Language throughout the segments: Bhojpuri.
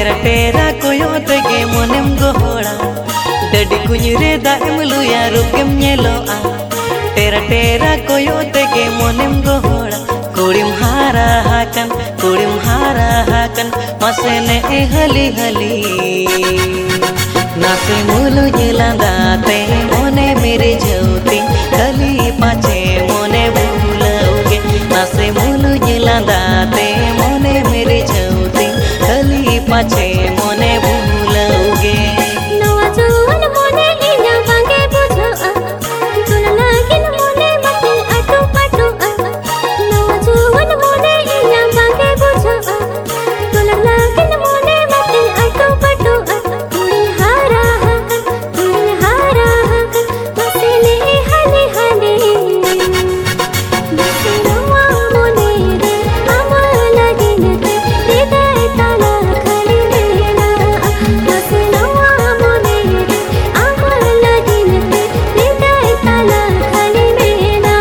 टेरा टेरा कोयोते के मोनेम गोहड़ा डडी कुंजरे दाएम लुया रुकेम नेलोआ टेरा टेरा कोयोते के मोनेम गोहड़ा कुड़िम हारा हाकन मसेने हली हली नासे मुलु जिलांदाते मोने मेरे ज्योति गली पाचे मोने भूलोगे नासे मुलु जिलांदाते मोने मेरे ज्योति गली पाचे मोने भूलोगे नवा जवान मोने इना बांगे बुझा तुला लागिन मोने मते अटो पटो नवा जवान मोने इना बांगे बुझा तुला लागिन मोने मते अटो पटो कुड़ी हारा मसेने हले हले बसेरवा मोने रे आमा लागिन ते हृदय ताला खली मेला बसेरवा मोने रे आमा लागिन ते हृदय ताला खली मेला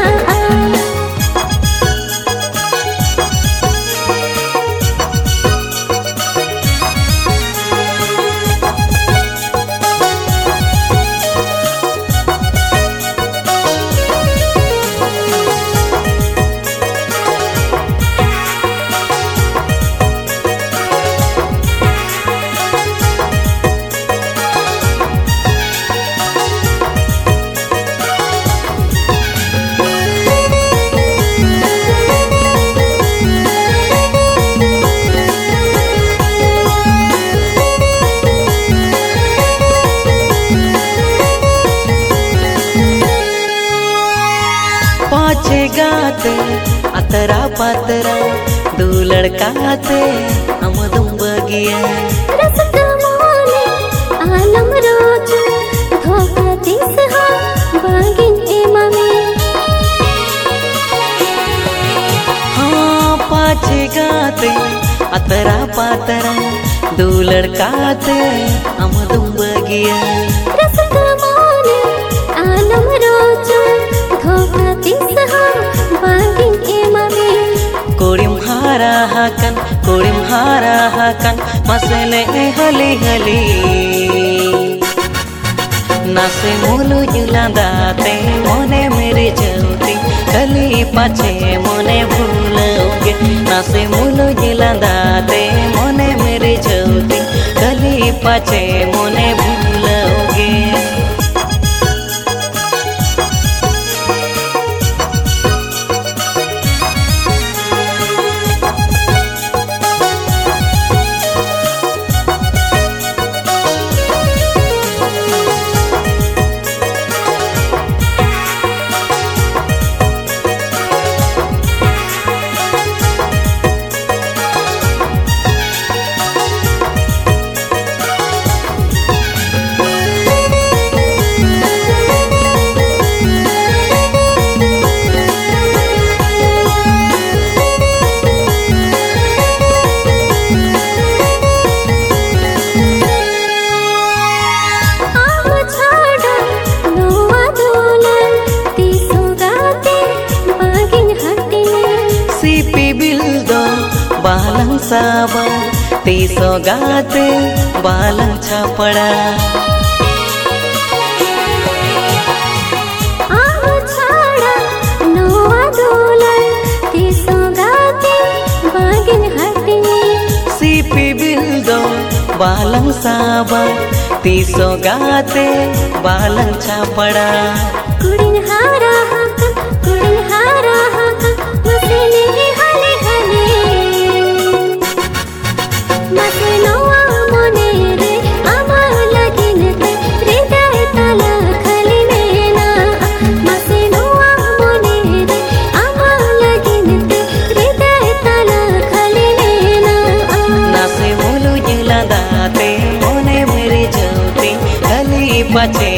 पाछे गाते अतरा पतरा दो लड़काते हम तुम बगिया रसक मोने आलम रोज धोखा दिस हा बागिन एमामे हाँ पाछे गाते अतरा पतरा दो लड़काते हम तुम बगिया रसक मोने आलम रोज धोखा दिस हा बागिन एमामे कुड़िम हारा हाकन मसले हली हली नासे मुलु जुलांदाते मोने मेरे ज्योति गली पाछे मोने भूलोगे नासे मुलु जुलांदाते मोने मेरे ज्योति गली पाछे मोने भूलोगे बालंग साबा तीसो गाते बालंग छापड़ा छाड़ा नोआ दोलन तीसो गाते बागिन हटे सीपी बिल्दो बालंग साबा तीसो गाते बालंग छापड़ा कुड़िन हारा मसेने हले हले मसेनवा मोने रे आमा लागिन ते हृदय ताला खली मेला मसेनवा मोने रे आमा लागिन ते हृदय ताला खली मेला नासे मुलु जिलांदाते मोने मेरे ज्योति गली पाछे